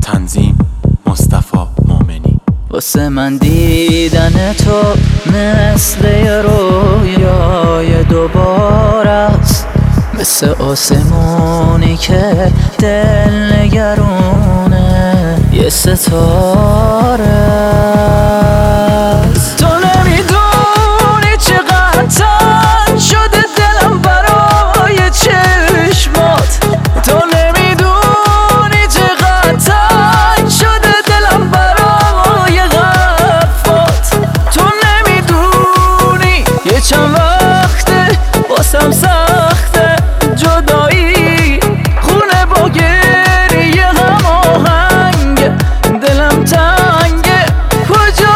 تنظیم مصطفی مومنی. واسه من دیدن تو مثل یه رویای دوباره است، مثل آسمونی که دل نگرونه یه ستاره است. تو نمیدونی چقدر تنگ شده دلم برای چشمات، تو نمیدونی چقدر تنگ شده دلم برای حرفات، تو نمیدونی یه چند وقته واسم سخته جدایی، خونه با گریه هماهنگ، دلم تنگه کجایی؟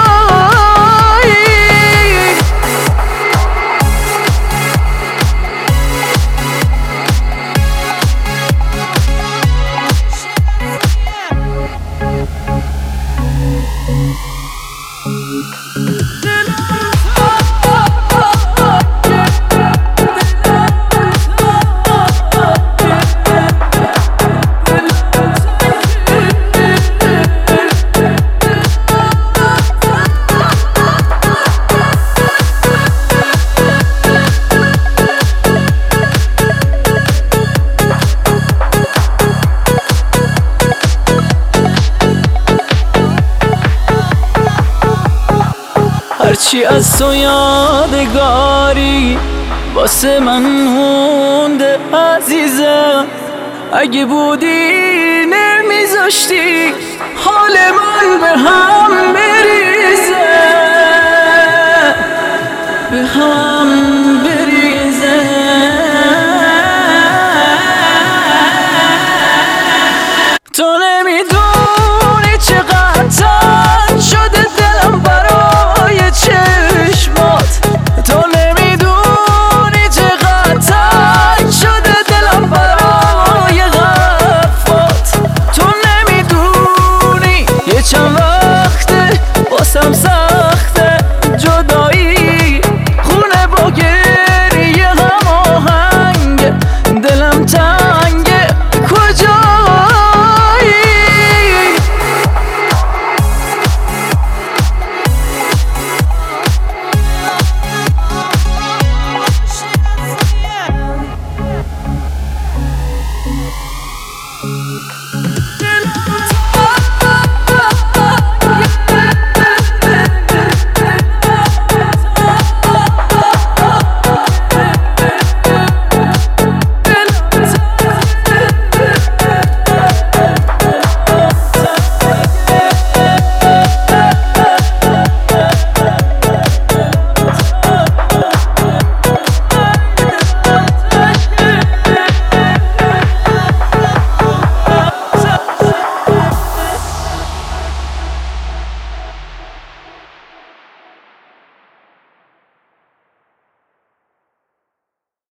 هرچی از تو یادگاری واسه من مونده عزیزم، اگه بودی نمیذاشتی حال من به هم بریزه، به هم بریزه. تو نمیدونی